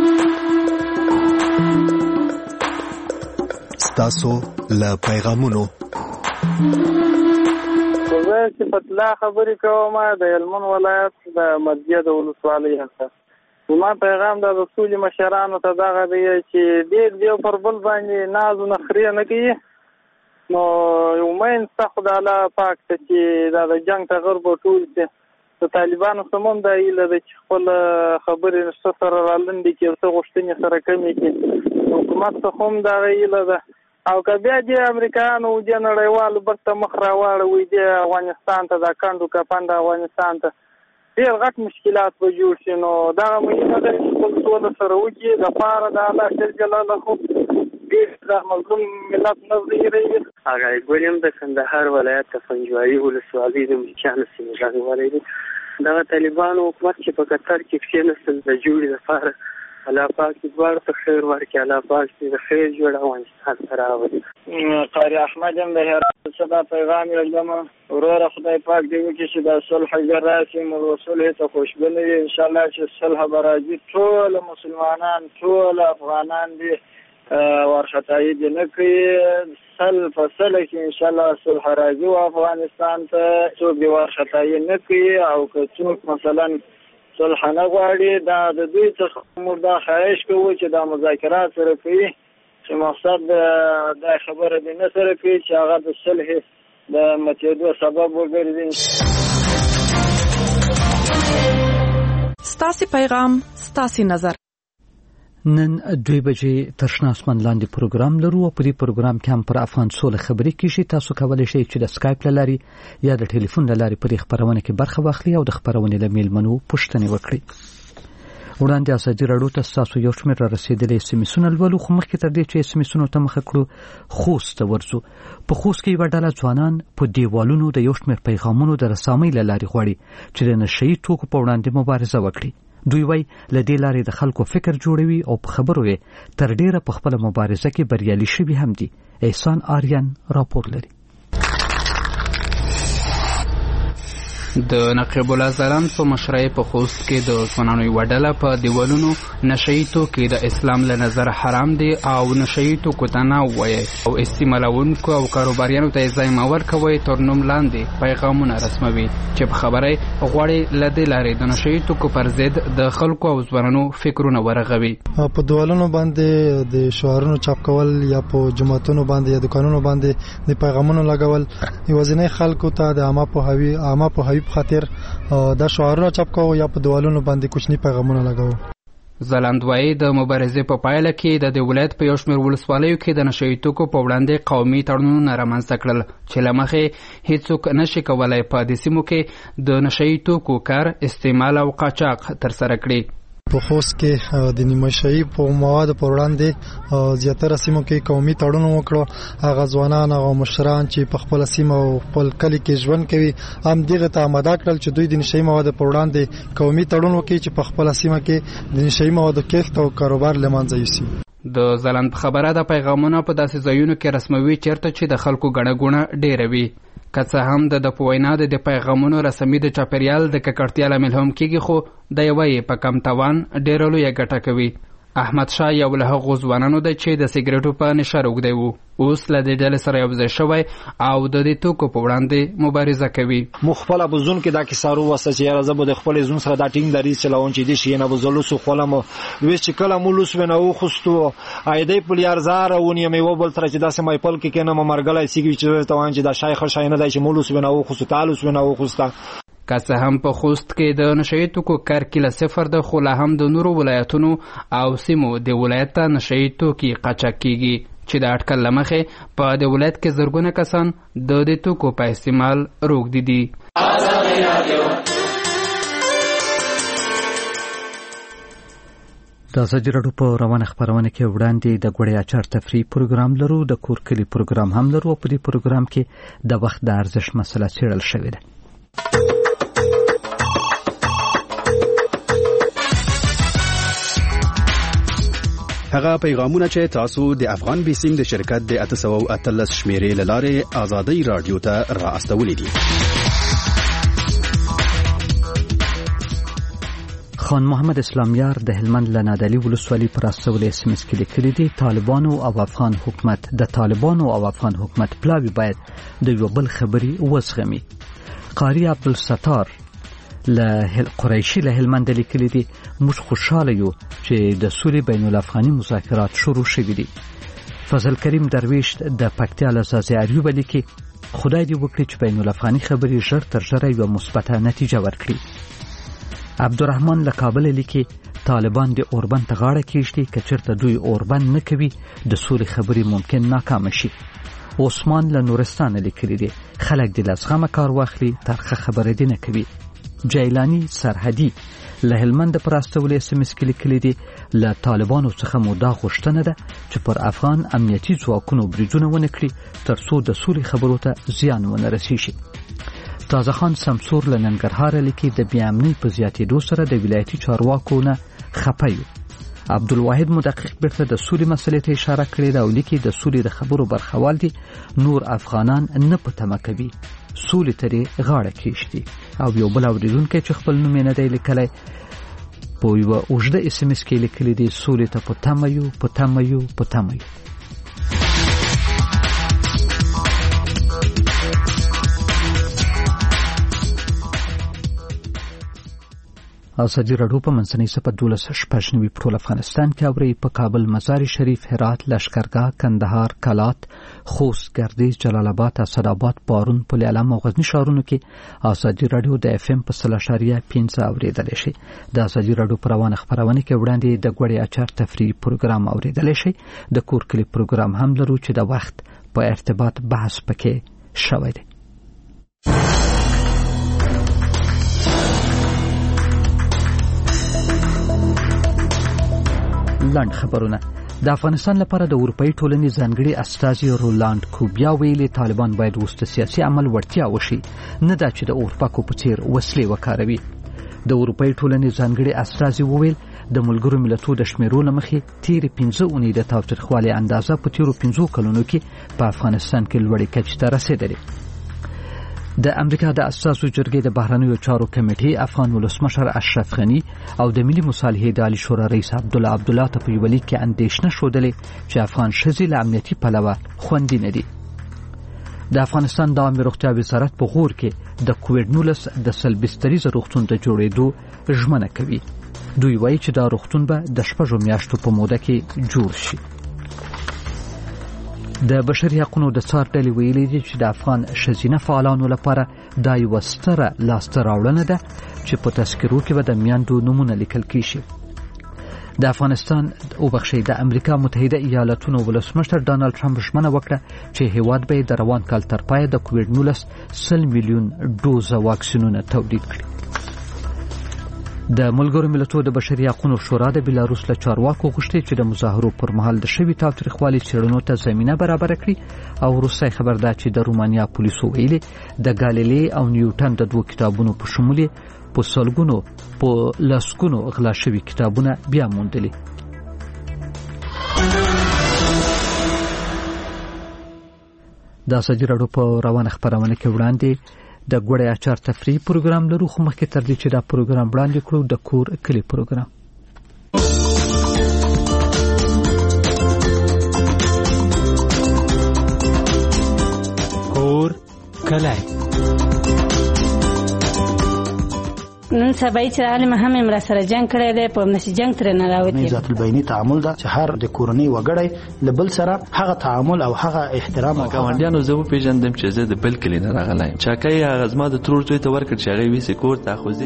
ستاسو له پیغامونو زه چې پتلا خبرې کوم د هلمند ولایت د مسجد ولسوالۍ څخه. ما پیغام د رسول مشرانو ته دغه دی چې ډېر دیو پر بل باندې ناز او نخرې نه کوي. نو یو مین څخه د الله پاک ته چې دا د جنگ ته غرب ټول چې د طالبانو سمون د ایله د خپل خبرې نشته سره رالندې کې څه غوښتنې سره کمې کې حکومت ته هم دا ایله ده او که بیا د امریکایانو د نړیوالو برته مخ راواړوي د افغانستان ته دا کندو کپند افغانستان ته ډېر غټ مشکلات به جوړ شي. نو دغه مهمه ده چې خپل سوله سره وکړي دپاره د الله جل جلاله خو ډېر د مظلوم ملت نه ظهیروي. هغه ګولیم د کندهار ولایت د پنجوایي ولسوالۍ د ملکیانو سیمې راغلی دی. دغه طالبانو حکومت چې په قطر کې کښېنستل د جوړې لپاره الله پاک دې دواړو ته خیر ورکړي. الله پاک دې د خیر جوړ افغانستان ته راولي. قاري احمد یم د هرات څخه پیغام یې لرم وروره خدای پاک دې وکړي چې د صلح ګر راشي مو صلح ته خوشبینه وي. انشاءالله چې صلح به راځي ټول مسلمانان ټول افغانان دې وارخطایي دې نه کوي. کل فصل کې ان شاء الله صلح راځي او افغانستان ته څوک دی ورخطای نه کوي او که څوک مثلا صلح نه غواړي دا د دوی څخه موږ دا خواهش کوو چې دا مذاکرات سره کوي چې مقصد دا خبره دې نه سره کوي چې هغه د صلح د متېدو سبب وګرځي. ستاسو پیغام ستاسو نظر. نن 2 بجې ترشنا اسمان لاندې پروګرام لرو او په دې پروګرام کې هم پر افغان سوله خبرې کیږي. تاسو کولی شئ چې د سکایپ لاري یا د ټلیفون لاري په خبرونه کې برخه واخلئ او د خبرونې له میلمنو پوښتنې وکړئ. وړاندې ازادي راډیو ته تاسو یو شمېر را رسیدلې سیمسونه لولو، خو مخکې تر دې چې سیمسونو ته مخه کړو خوست ته ورځو. په خوست کې یوه ډله ځوانان په دیوالونو د یو شمېر پیغامونو د رسامۍ له لارې غواړي چې د نشهیي توکو په وړاندې مبارزه وکړي. دوی وایي له دې لارې د خلکو فکر جوړوي او په خبرو یې تر ډیره په خپله مبارزه کې بریالي شوي هم دي. احسان آریان راپور لري. د نقیب الله زرند په مشرۍ په خوست کې د ځوانانو یوه ډله په دیوالونو نشهیي توکي د اسلام له نظره حرام دي او نشهیي توکو ته نه ووایئ او استعمالونکو او کاروباریانو ته یې ځای مه ورکوئ تر نوم لاندې پیغامونه رسموي چې په خبره یې غواړي له دې لارې د نشهیي توکو پر ضد د خلکو او ځوانانو فکرونه ورغوي. په دیوالونو باندې د شعارونو چاپ کول یا په جوماتونو باندې یا دکانونو باندې د پیغامونو لګول یوازینی خلکو ته د عامه پوهاوي په خاطر دا شعارونه چاپ کوو یا په دیوالونو باندې کوچني پیغامونه لګوو. زلند وایي د مبارزې په پایله کې د دې ولایت په یو شمېر ولسوالیو کې د نشهیي توکو په وړاندې قومي تړونونه رامنځته کړل چې له مخې هیڅوک نشي کولی په دې سیمو کې د نشهیي توکو کار، استعمال او قاچاق ترسره کړي. په خوست کې د نشهیي په موادو په وړاندې زیاتره سیمو کې قومي تړون وکړو. هغه ځوانان او مشران چې په خپل سیمه او خپل کلی کې ژوند کوي هم دغه ته آماده کړل چې دوی د نشهیي موادو په وړاندې قومي تړون وکړي چې په خپل سیمه کې د نشهیي موادو کښت او کاروبار له منځه یوسي. د زلند خبره د پیغامونه په داسې ځایونو کې رسموي چیرته چې د خلکو ګڼه ګوڼه ډیره وي. که څه هم د په وینا د پیغامونو رسمي د چاپیریال د ککړتیا لامل هم کیږي، خو د یوه یې په کم توان ډیره لویه ګټه کوي. احمد شاه یو له هغو ځوانانو دی چې د سیګریټو په نشه روږدی و. اوس له دې ډلې سره یو ځای شوی او د دې توکو په وړاندې مبارزه کوي. مو خپل ابوزون کې دا کیسه رو وسه چې یاره زه به د خپل زون سره دا ټینګ دریز چلاون چې دې شي نه بزلوسو خپلم وې چې کله مولوس ونه او خستو ایدې پلیار زار ونی مې و بل تر چې داسې مې پل کې کنه مرګلای سیګوي چې ته وان چې دا شایخ شاینه دی چې مولوس ونه او خستو تعالوس ونه او خستا. که څه هم په خوست کې د نشهیي توکو کرکیله صفر ده، خو لا هم د نورو ولایتونو او سیمو د ولایت ته نشهیي توکي قاچاق کیږي چې د اټکل له مخې په د ولایت کې زرګونه کسان د دې توکو په استعمال روږدي دي. د ازادي راډیو په روانه خبرونه کې وړاندې د ګوړې اچار تفریح پروګرام لرو، د کور کلی پروګرام هم لرو او په دې پروګرام کې د وخت د ارزښت مسله څېړل شوې ده. هغه پیغامونه چې تاسو د افغان بیسیم د شرکت د 813 شمیرې لاره ازادي رادیو ته را استولې دي. خان محمد اسلامیار د هلمند لنادلی ولسوالۍ پر استولې SMS کې لیکلي دي طالبانو او افغان حکومت پلاوی باید د یو بل خبري وزغمي. قاری عبدالستار له قریشي له هلمند لیکلي دي موږ خوشاله یو چې د سولې بین الافغاني مذاکرات شروع شوي دي. فضل کریم درویش د پکتیا له زازي اریوب لیکي خدای دې وکړي چې بین الافغاني خبري ژر تر ژره یو مثبته نتیجه ورکړي. عبدالرحمن له کابل لیکي طالبان د اوربند ته غاړه کېږدي که چېرته دوی اوربند نه کوي د سولې خبرې ممکن ناکامه شي. عثمان له نورستان لیکلي دي خلک د له زغمه کار واخلي ترخه خبرې دې نه کوي. جیلانی سرحدي له هلمند پر استولې SMS کې لیکلي دي له طالبانو څخه مو دا غوښتنه ده چې پر افغان امنیتي ځواکونو بریدونه ونه کړي تر څو د سولې خبرو ته زیان ونه رسیږي. تازه خان سمسور له ننګرهار لیکي د بې امنۍ په زیاتېدو سره د ولایتي چارواکو نه خپه یو. عبدالواحد مدقق بیرته د سولې مسلې ته اشاره کړې ده او لیکي د سولې د خبرو برخوال دي نور افغانان نه په تمه کوي سولې ته غاړه کېږدي. او یو بل اورېدونکی چې خپل نوم یې نه دی لیکلی په یوه اوږده SMS کې لیکلي دي سولې ته په تمه یو. ازادي راډیو په منځنۍ صفه 12 په ټول افغانستان کې اوري په کابل، مزار شریف، هرات، لشکرګاه، کندهار، کلات، خوست، گردیز، جلال آباد، اسداباد، بارون، پل علم او غزنی ښارونو کې ازادي راډیو د اف ام په 3.5 اوریدل شي. د ازادي راډیو پر روانه خبرونه کې وړاندې د ګوړې اچار تفریحي پروګرام اوریدل شي. د کور کلی پروګرام هم لرو چې د وخت په ارتباط بحث پکې شوی دی. لاند خبرونه. د افغانستان لپاره د اروپאי ټولنې ځانګړي استازي رولاند کوبیا ویلي طالبان باید وروسته سیاسي عمل وړتیا وشي، نه دا چې د اورپاکو په څیر وسلې وکاروي. د اروپאי ټولنې ځانګړي استازي وویل د ملګرو ملتونو د شمیرو له مخې تیرې 15 اونۍ د تاوتریخوالي اندازه په تیرو 15 کلونو کې په افغانستان کې لوړې کچې ته رسیدلې. د امریکا د اساسو جرګې د بهرنیو چارو کمیټې افغان ولسمشر اشرف غنی او د ملي مصالحې د عالی شورا رئیس عبدالله ته په یو لیک کې اندېښنه ښودلې چې افغان ښځې له امنیتي پلوه خوندي نه دي. د افغانستان د عامه روغتیا وزارت په غور کې د کووډ-19 د سلبستریز روغتون د جوړېدو ژمنه کوي. دوی وایي چې دا روغتون به د 6 میاشتو په موده کې جوړ شي. د بشري حقوقو د څار ډلې ویلي دي چې د افغان ښځینه فعالانو لپاره دا یوه ستره لاسته راوړنه ده چې په تذکرو کې به د میندو نومونه لیکل کیږي. د افغانستان د امریکا متحده ایالاتونو ولسمشر ډانلډ ټرمپ ژمنه وکړه چې هیواد به د روان کال تر پایه د کووډ-19 100 میلیون ډوزه واکسینونه تولید کړي. د ملګرو ملتونو د بشري حقوقو شورا د بلاروس له چارواکو غوښتي چې د مظاهرو پر مهال د شوي تاوتریخوالي څېړنو ته زمینه برابره کړي او وروستی خبر ده چې د رومانیا پولیسو ویلي د ګالیلي او نیوټن د 2 کتابونو په شمول په سلګونو په لسګونو غلا شوي کتابونه بیا موندلي. د ازادي راډیو په روانه خبرونه کې وړاندې د ګوړې اچار تفریحي پروګرام لرو، خو مخکې تر دې چې دا پروګرام وړاندې کړو د کور کلی پروګرام. کور کلی نن سبا چې عالم هم امر سره جنگ کړی دی، په نشي جنگ تر نه راوتی. ذات البینی تعامل دا چې هر د کورنۍ وګړی له بل سره هغه تعامل او هغه احترام او ګاونډیانو زه پیژندم چې زه د بل کلی نه راغلایم. چاکای هغه زما د ترور ته ورکړ چې هغه ویسي کور ته خوځي.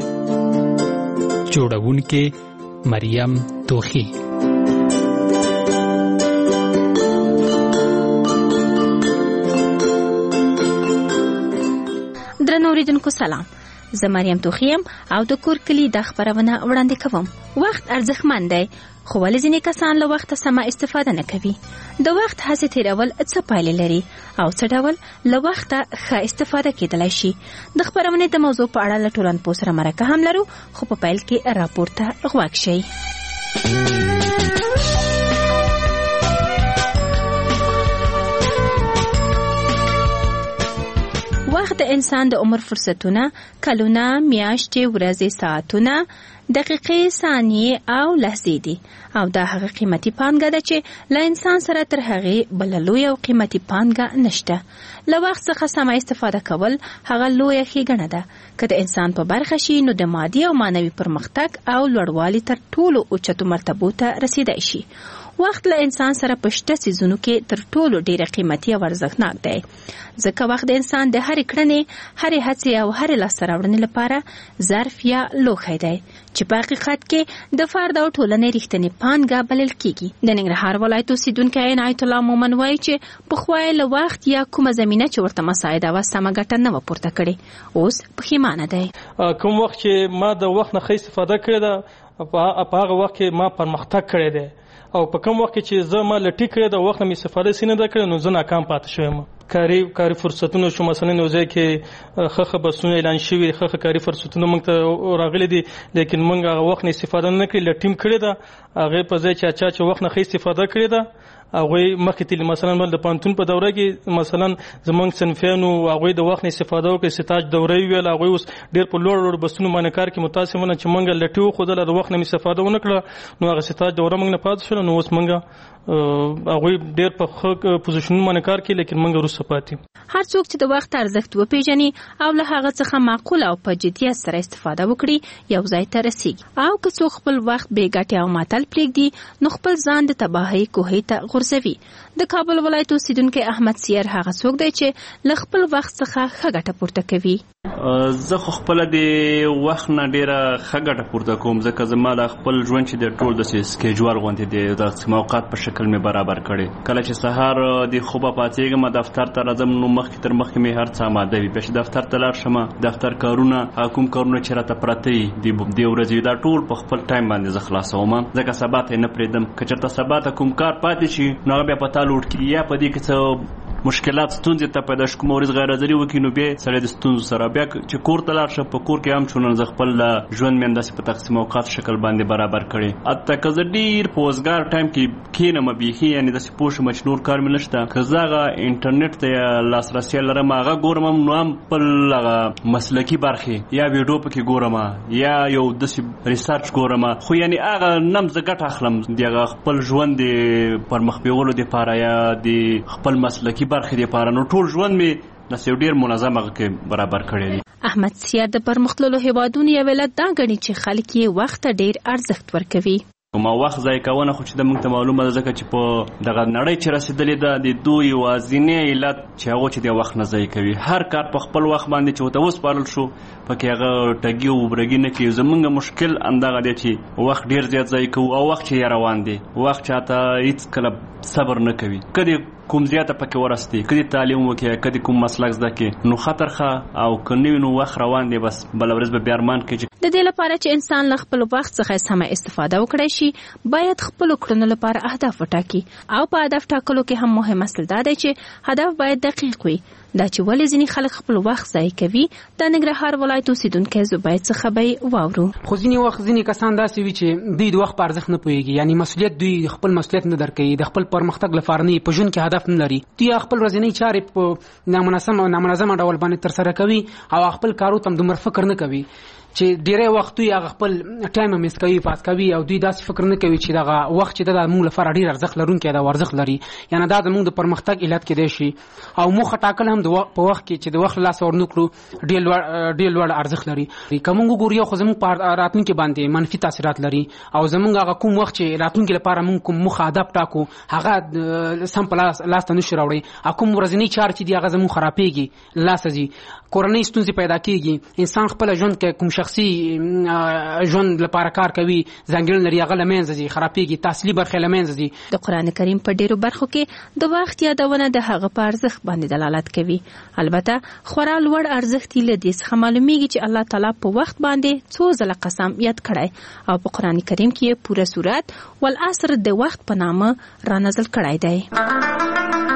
جوړونکې مریم توخی. درنو اوریدونکو سلام، زه مریم توخیم او د کور کلی د خبرونه وړاندې کوم. وخت ارزښتمن دی، خو ولې ځینې کسان له وخته سمه استفاده نه کوي؟ د وخت هڅې تیرول څه پایلې لري او څه ډول له وخته ښه استفاده کېدلی شي؟ د خبرونې د موضوع په اړه له ټولنپوه سره مرکه هم لرو، خو په پیل کې راپور ته غوږ شئ. وخت د انسان د عمر فرصتونه، کلونه، میاشتې، ورځې، ساعتونه، دقیقې، ثانیې او لحظې دي او دا هغه قیمتي پانګه ده چې له انسان سره تر هغې بله لویه او قیمتي پانګه نشته. له وخت څخه سمه استفاده کول هغه لویه ښېګڼه ده. که د انسان په برخه شي نو د مادي او معنوي پرمختګ او لوړوالي تر ټولو اوچتو مرتبو ته رسیدای شي. وخت له انسان سره په شته څیزونو کې تر ټولو ډیره قیمتي او ارزښتناک دی، ځکه وخت د انسان د هرې کړنې، هرې هڅې او هرې لاسته راوړنې لپاره ظرف یا لوښی دی چې په حقیقت کې د فرد او ټولنې رښتینې پانګه بلل کیږي. د ننګرهار ولایت اوسیدونکی عنایت الله مومن وایي چې پخوا یې له وخت یا کومه زمینه چې ورته مساعده وه سمه ګټه نه وه پورته کړې، اوس پښیمانه دی. کوم وخت چې ما د وخت نه ښه استفاده کړې ده، په هغه وخت کې ما پرمختګ کړی دی، او په کوم وخت کې چې زه ما لټی کړی د وخت نه مې استفاده سینه ده کړې، نو زه ناکام پاتې شوم. کاری فرصتونه شو، مثلا نو ځای کې خخه بسونه اعلان شوي، خخه کاری فرصتونه موږ ته راغلي دي، لیکن موږ هغه وخت نه استفاده نه کړې، لټیم کړې ده. هغه په ځای چې وخت نه ښه استفاده کړې ده، هغه مخکې تل مثلا د پانتون په دوره کې مثلا زمونږ صنفیانو هغه د وخت نه استفاده وکړي، ستاج دوره ویل، هغه اوس ډېر په لوړ بسونو باندې کار کوي. متاسفانه چې موږ لټیو خو د وخت نه استفاده ونه کړه، نو هغه ستاج دوره موږ نه پاتې شو، نو اوس موږ هغه ډېر په ښه پوزیشنونو باندې کار کوي لیکن موږ وروسته پاتې. هر څوک چې د وخت ارزښت وپیژني او له هغه څخه معقول او په جدیت سره استفاده وکړي یو ځای ته رسیږي، او که څوک خپل وخت بې ګټې او معطل پرېږدي نو خپل ځان د تباهۍ کوهۍ ته غورځوي. د کابل ولایت اوسیدونکی احمد سیر هغه څوک دی چې له خپل وخت څخه ښه ګټه پورته کوي. زه خو خپل د وخت نه ډیره ښه ګټه پورته کوم، ځکه زما د خپل ژوند چې د ټول د سکیجول غونډې دی د موقعات په شکل مې برابر کړي. کله چې سهار د خوبه پاتېږم دفتر ته راځم نو مخکې تر مخکې مې هر څه آماده وي، بیا چې دفتر ته لاړ شم دفتر کارونه کوم کارونه چې راته پراته وي د ورځې دا ټول په خپل ټایم باندې زه خلاصوم، ځکه سبا ته نه پرېږدم. که چېرته سبا ته کوم کار پاتې شي نو هغه بیا په تا لوډ کړي یا په دې کې څه مشکلات ستونزې ته پیدا شي، کوم ورځ غیر حاضري وکړي نو بیا سړی د ستونزو سره بیا چې کور ته لاړ شه په کور کې هم چونن زه خپل ژوند مې همداسې په تقسیم اوقات شکل باندې برابر کړی. حتی که زه ډېر په وزګار ټایم کې کښېنم بیخي یعنې داسې پوه شم چې نور کار مې نشته، که زه هغه انټرنیټ ته یا لاسرسی لرم هغه ګورم نو هم خپل هغه مسلکي برخې یا ویډیو پکې ګورم یا یو داسې ریسرچ ګورم، خو یعنې هغه نم زه ګټه اخلم د هغه خپل ژوند د پرمخ بیولو دپاره یا د خپل مسلکي برخې دپاره، نو ټول ژوند مې داسې یو ډېر منظم هغه کې برابر کړی دی. احمد سیار د پرمختللو هیوادونو یو علت دا ګڼي چې خلک یې وخت ته ډېر ارزښت ورکوي. ما وخت ضایع کونه خو چې د موږ ته معلومه ده، ځکه چې په دغه نړۍ چې رسېدلې ده د دوی یوازینی علت چې هغه چې د وخت نه ضایع کوي. هر کار په خپل وخت باندې چې ورته وسپارل شو پکې هغه ټګي او برګي نه کوي. زموږ مشکل همدغه دی چې وخت ډېر زیات ضایع کوو او وخت چې روان دی، وخت چاته هېڅکله صبر نه کوي. کدی کوم زیاته پکې ورستی، کدی تعلیم وکړي، کدی کوم مسلک زده کړي نو خطر ښه، او که نه وي نو وخت روان دی بس بله ورځ به بیا ارمان کوي. د دې لپاره چې انسان له خپل وخت څخه سمه استفاده وکړي شي باید خپلو کړنو لپاره اهداف وټاکي، او په هدف ټاکلو کې هم مهم اصل دا دی چې هدف باید دقیق وي. دا چې ولې ځینې خلک خپل وخت ضایع کوي د ننګرهار ولایت اوسیدونکی زبید څخه به واورو. خو ځینې وخت ځینې کسان داسې وي چې دوی د وخت په ارزښت نه پوهېږي، یعنې مسؤلیت دوی خپل مسؤلیت نه درکوي، د خپل پرمختګ لپاره نه په ژوند کې هدف نه لري. دوی خپل ورځنۍ چارې په نامنظمه ډول باندې ترسره کوي او خپل کارو ته دومره فکر نه کوي چې ډیری وخت دوی هغه خپل ټایم میس کوي پاس کوي، او دوی داسې فکر نه کوي چې دغه وخت چې د موږ لپاره ډیر ارزښت لرونکی دا ارزښت لري، یعنی دا زموږ د پرمختګ علت کېدای شي. او موخه ټاکل هم په وخت کې چې د وخت لاس ورنکړو ډیر لوړ ارزښت لري. که موږ وګورو خو زموږ په راتلونکي باندې منفي تاثیرات لري، او زموږ هغه کوم وخت چې راتلونکي لپاره موږ کوم موخه هدف ټاکو هغه سم په لاس ته نشي راوړي، او کوم ورځنی چارې چې دی هغه زموږ خرابېږي، لاس ځي، کورنۍ ستونزې پیدا کېږي، انسان خپل ژوند کې کوم شخصي ژوند لپاره کار کوي ځانګړنې لري هغه له منځه ځي، خرابېږي، تحصیلي برخې له منځه ځي. د قرآن کریم په ډېرو برخو کې د وخت یادونه د هغه په ارزښت باندې دلالت کوي. البته خورا لوړ ارزښت یې له دې څخه معلومیږي چې الله تعالی په وخت باندې څو ځله قسم یاد کړی او په قرآن کریم کې یې پوره سورت والعصر د وخت په نامه را نازل کړی دی.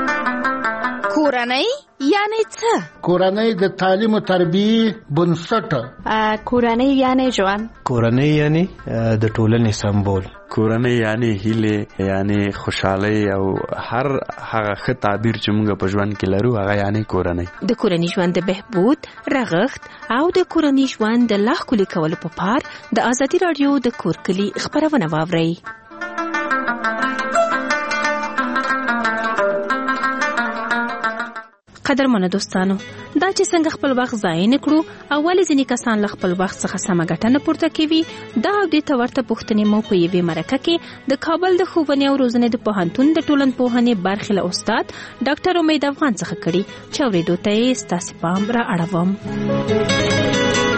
کورنۍ یعنی څه؟ کورنۍ د تعلیم او تربیې بنسټ. کورنۍ یعنی ژوند. کورنۍ یعنی د ټولنې سمبول. کورنۍ یعنی هیله، یعنی خوشحالي، او هر هغه ښه تعبیر چې موږ په ژوند کې لرو هغه یعنی کورنۍ. د کورنۍ ژوند د بهبود، رغښت او د کورنۍ ژوند د لا ښکلي کولو په پار د ازادي راډیو د کور کلي خپرونه واورئ. قدرمنو دوستانو، دا چې څنګه خپل وخت ضایع نه کړو او ولې ځینې کسان له خپل وخت څخه سمه ګټه نه پورته کوي، دا او دې ته ورته پوښتنې مو په یوې مرکه کې د کابل د ښوونې او روزنې د پوهنتون د ټولنپوهنې برخې له استاد ډاکټر امید افغان څخه کړي، چې اورېدو ته یې ستاسې پام را اړوم.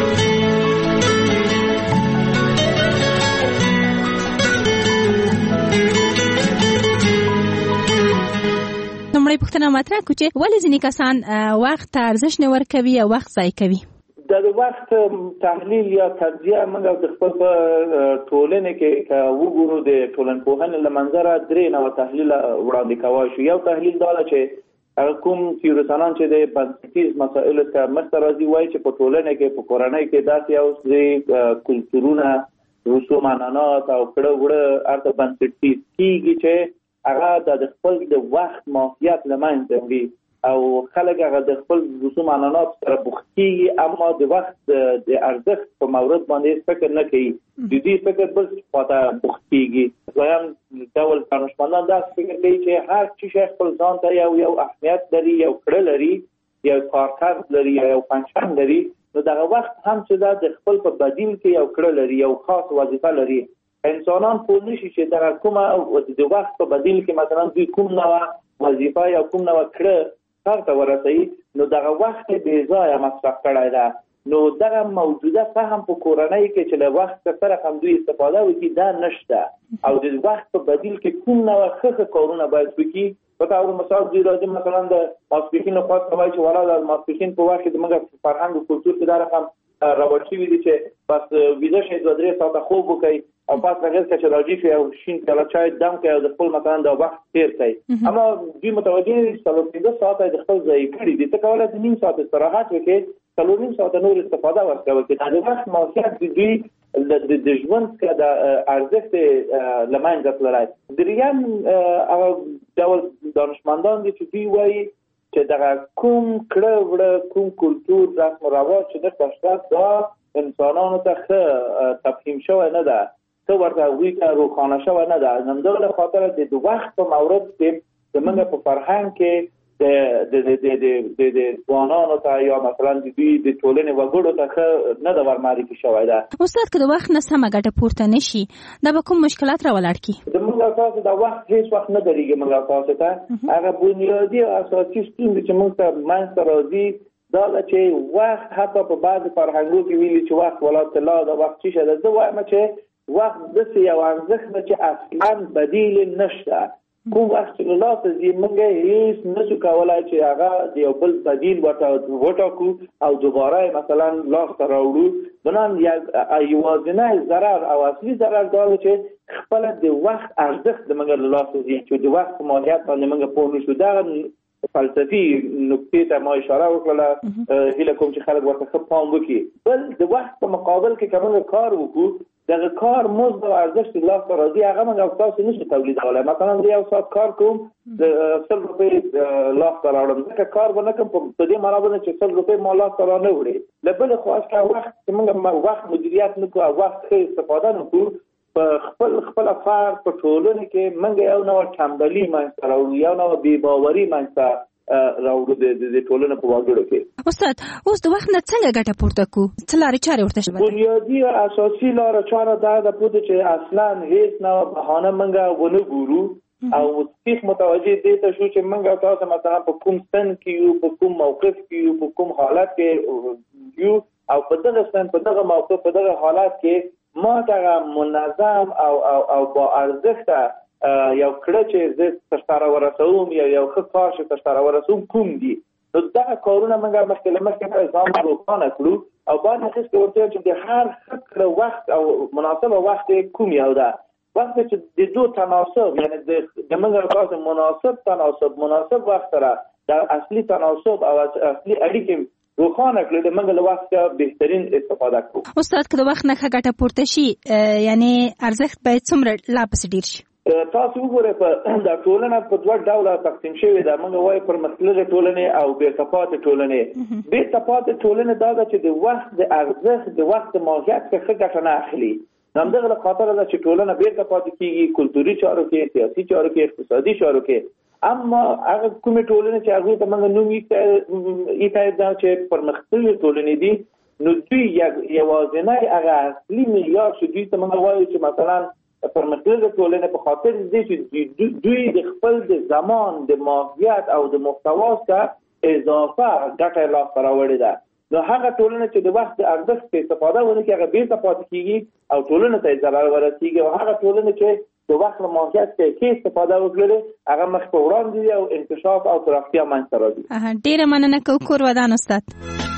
لومړی پوښتنه مطرح کړو چې ولې ځینې کسان وخت ته ارزښت نه ورکوي او وخت ضایع کوي. د وخت تحلیل یا تجزیه موږ د خپل ټولنې کې وګورو د ټولنپوهنې له منظره درې نوع تحلیل وړاندې کوای شو. یو تحلیل دا دی چې کوم تیورسانان چې د بنسټیز مسایلو ته مخته راځي وایي چې په ټولنه کې په کورنۍ کې داسې یو کلتورونه، رسوم عنعنات او کړه وړه ارته بنسټیز کیږي چې هغه د خپل د وخت ماهیت له منځه وړي. او خلک هغه د خپل رسوم عنعنات سره بوخت کیږي، اما د وخت د ارزښت په مورد باندې فکر نه کوي، د دې فکر بل خواته بوخت کیږي. دویم ډول دانشمندان دا فکر کوي چې هر څه خپل ځان ته یو اهمیت لري، یو کړه لري، یو کارکرد لري، یو فنکشن لري، نو دغه وخت هم چې دا د خپل په بدیل کې یو کړه لري، یو خاص وظیفه لري. انسانان پوه نشي چې دغه کومه د وخت په بدیل کې مثلا دوی کوم نوع وظیفه یا کوم نوع کړه سرته ورسوي، نو دغه وخت بې ځایه مصرف کړی ده. نو دغه موجوده فهم په کورنۍ کې چې له وخت سره هم دوی استفاده وکړي دا نشته، او د وخت په بدیل کې کوم نوع ښه کارونه باید وکړي. په تاسو مثال دی راځي مثلا د ماسپښین له خوا کوي چې ولا د ماسپښین په وخت د موږ فرهنګ او کلچر کې دا رقم راوړل شوی دی چې بس ویده شي 2-3 ساعته خوب وکړي او پس هغه چې راځي چې شین کله چای دم کوي او د خپل مثلا د وخت تیر کوي، اما دوی متوجه دي چې 15 ساعته د خپل ځای کړی دي، ته کولای د نیم ساعت استراحت وکړي، 3 ساعته نور استفاده ورکوي. د وخت موثق دي د ژوند کې د ارزښت لمانځه تللی. دریم هغه ډول دانشمندان دي چې دوی وایي چې دغه کوم کړه وړه کوم کلتور رسم و رواج چې د تشخیص دا انسانانو ته ښه تفهیم شوی نه ده، ښه ورته هغوی ته روښانه شوی نه ده. همدغه خاطر د وخت په مورد کې زموږ په فرهنګ کې د ځوانانو ته یا مثلا د دوی د ټولنې وګړو ته ښه نه ده ورمعرفي شوی ده. استاد که د وخت نه سمه ګټه پورته نشي دا به کوم مشکلات راولاړ کړي؟ زموږ اساس د وخت هیڅ وخت نه درېږي. موږ اساس ته هغه بنیادي اساسي ستونزې چې موږ ته منځته راځي دا ده چې وخت حتی په بعضې فرهنګو کې ویلي چې وخت ولات الله ده، وخت څه ده. زه وایم چې وخت داسې یو ارزښت ده چې اصلا بدیل نشته. کوم وخت چې له لاسه ځي موږ هیڅ نشو کولی چې هغه د یو بل بدیل ورته وټاکو او دوباره مثلا لاسته راوړو. بنان یوازینی ضرر او اصلي ضرر دا ده چې خپله د وخت ارزښت د موږ له لاسه ځي چې د وخت په ماهیت باندې موږ پوه نشو. دغه فلسفي نکتې ته ما اشاره وکړله، هیله کوم چې خلک ورته ښه پام وکړي. بل د وخت په مقابل کې که موږ کار وکړو دغه کار مزد او ارزښت د لاسته راځي، هغه موږ او تاسو نشو تولیدولی. مثلا زه 1 ساعت کار کوم د 100 روپۍ لاسته راوړم، ځکه کار به نه کوم په دې معنا باندې چې 100 روپۍ ما لاسته را نه وړي. له بلې خوا که وخت چې موږ وخت مدیریت نه کړو او وخت ښه استفاده نه کړو، په خپله فرد په ټولنې کې موږ یو نوع ټنبلي منځته راوړو، یو نوع بېباوري منځته راوړو د ټولنې په وګړو کې. استاد اوس د وخت نه څنګه ګټه پورته کړو؟ څه لارې چارې ورته شته؟ بنیادي او اساسي لاره چاره دا ده پوهه چې اصلا هیڅ نوع بهانه موږ ونه ګورو او سیخ متوجه دي ته شو چې موږ تاسو مثلا په کوم سن کې یو، په کوم موقف کې یو، په کوم حالت کې یو، او په دغه سن په دغه موقف په دغه حالت کې ما دغه منظم او با ارزښته یو کړه چې زه ترسره ورسوم یا یو ښه کار چې ترسره ورسوم کوم دي. نو دغه کارونه موږ مخکې له مخکې ځان روښانه کړو او باید اخیستې ورته چې د هر ښه کړه وخت او مناسبه وخت کوم یو ده. وخت چې د دو تناسب یعنی د موږ تاسو مناسب وخت سره د اصلي تناسب او اصلي اړیکې روښانه کړل د موږ له وخت بهترین استفاده کړو. استاد که د وخت نه ښه ګټه پورته شي یعنی ارزښت باید څومره لا پسې ډېر شي؟ تاسو وګورئ په د ټولنه په 2 ډوله تقسیم شوې ده. موږ وایو پرمختللې ټولنې او بیرته پاتې ټولنې. بیرته پاتې ټولنې دا ده چې د وخت د ارزښت د وخت د ماهیت څخه ښه ګټه نه اخلي. همدغه له خاطره ده چې ټولنه بیرته پاتې کېږي کلتوري چارو کې، سیاسي چارو کې، اقتصادي چارو کې. اما هغه کومې ټولنې چې هغوی ته موږ نوم ایښی ده چې پرمختللې ټولنې دي، نو دوی یوازینی هغه اصلي معیار چې دوی ته موږ وایو چې مثلا پرمختللې ټولنې په خاطر دې چې دوی د خپل د زمان د ماهیت او د محتوا څخه اضافه ګټه لاسته راوړې ده. نو هغه ټولنه چې د وخت د ارزښت په استفاده ونه کړي هغه بیرته پاتې کېږي او ټولنه ته ضرر ورسېږي، او هغه ټولنه چې د وخت له ماهیت څخه استفاده وکړي هغه مخ په وړاندې او انکشاف او پراختیا منځته راځي. ډېره مننه کوم کور ودان استاد.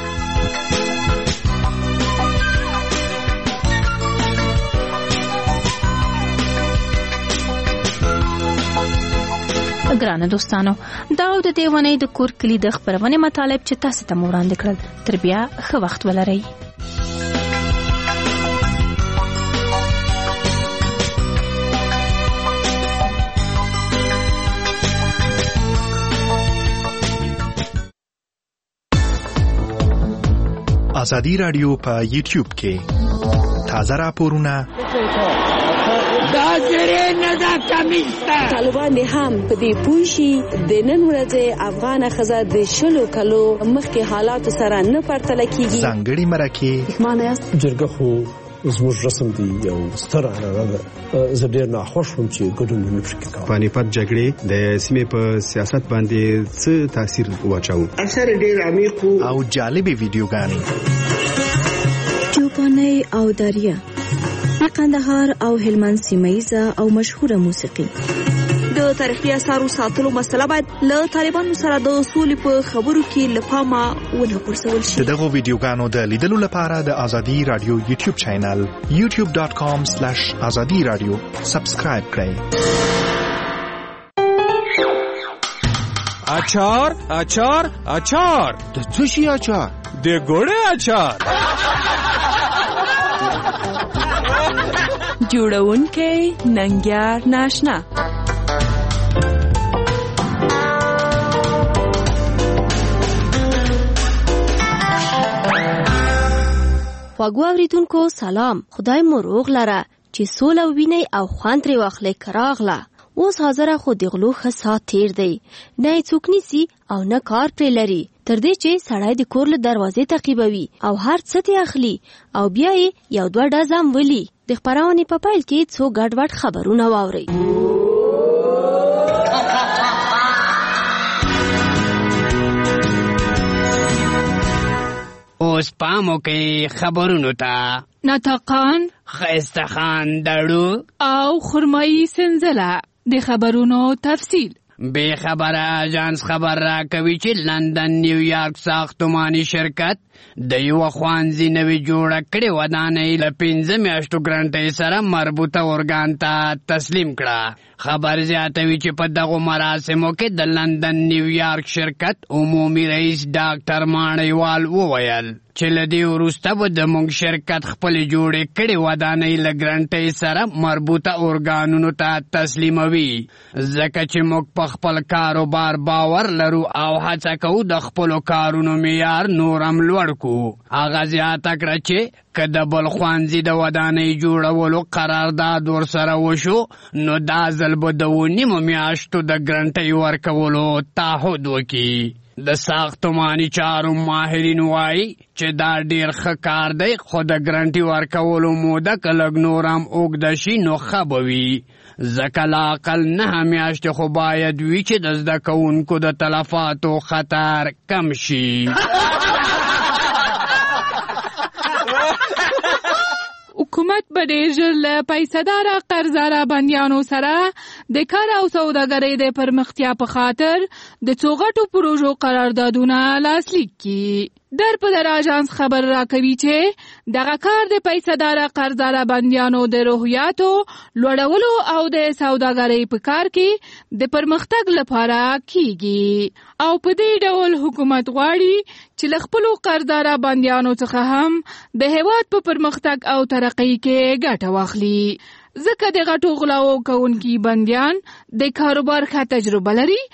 ګرانه دوستانو، دا د دې ونې د کور کلی د خبرونې مطالب چې تاسو ته وړاندې کړل. تر بیا ښه وخت ولرئ. ازادي رادیو په یوټیوب کې تازه راپورونه دا زری نه دا کمیستا طالبان هم په دې پوښي د نن ورځې افغان خزه د شلو کلو مخکې حالات سره نه پرتله کیږي ځانګړي مرکه معنی جرګه خو زموږ رسم دی یو ستر عنعنه ده زه ډېر ناخوښ وم چې ګډون ونه شي کولی. پانیپت جګړې د سیمې په سیاست باندې څه تاثیر واچاوه؟ اثر ډېر عمیق او جالبې ویډیوګانې چوپانۍ او دریا د قندهار او هلمند سیمه‌ایزه او مشهوره موسیقي. د تاریخي اثارو ساتلو مسله باید له طالبانو سره د سولې په خبرو کې له پامه ونه غورځول شي. دغه ویډیوګانو د لیدلو لپاره د ازادي رادیو یوټیوب چینل youtube.com/azadiradio سبسکرایب کړئ. اچار اچار اچار د څه شي اچار؟ د ګوړې اچار. جوړونکی ننګیار ناشنا. خواږه اوریدونکو سلام، خدای مو روغ لره چې سوله ویني او خوند ترې واخلئ که راغله. اوس حاضره خو د غلو ښه ساعت تیر دی، نه یې څوک نیسي او نه کار پرې لري، تر دې چې سړی د کور له دروازې تعقیبوي او هر څه ترې اخلي او بیا یې یو دوه ډزه هم ولي. د خپرونې په پیل کې څو ګډوډ خبرونه واورئ. اوس پامو کې خبرونو ته ناطقان خیستخان دړو او خرمایي سنزله د خبرونو تفصیل. بے خبره اجانس خبر را کوي چې لندن نیویارک ساختماني شرکت د یو خوانزي نوی جوړه کړې ودانۍ له 15 میاشتو ګرانټۍ سره مربوطه ارګان ته تسلیم کړه. خبر زیاتوي چې په دغه مراسمو کې د لندن نیویارک شرکت عمومي رئیس ډاکټر ماڼیوال وویل چې له دې وروسته به زموږ شرکت خپلې جوړې کړې ودانۍ له ګرانټۍ سره مربوطه ارګانونو ته تسلیموي، ځکه چې موږ په خپل کاروبار باور لرو او هڅه کوو د خپلو کارونو معیار نور هم لوړ کړو. هغه زیاته کړه چې که د بل ښوونځي د ودانۍ جوړولو قرارداد ورسره وشو نو دا ځل به د 9 میاشتو د ګرانټۍ ورکولو تعهد وکړي. د ساختماني چارو ماهرین وایي چې دا ډیر ښه کار دی، خو د ګرانټي ورکولو موده که لږ نور هم اوږده شي نو ښه به وي، ځکه لا اقل 9 میاشتې خو باید وي چې د زده کوونکو د تلفاتو خطر کم شي. حکومت به ډېر ژر له پیسه‌داره قرضداره بندیانو سره د کار او سوداګرۍ د پرمختیا په خاطر د څو غټو پروژو قراردادونه لاسلیک کړي. در په در اژانس خبر راکوي چې دغه کار د پیسه‌داره قرضداره بندیانو د روحیاتو لوړولو او د سوداګرۍ په کار کې د پرمختګ لپاره کیږي او په دې ډول حکومت غواړي چې له خپلو قرضداره بندیانو څخه هم د هېواد په پرمختګ او ترقۍ کې ګټه واخلي، ځکه د غټو غلاو کوونکي بندیان د کاروبار ښه تجربه لري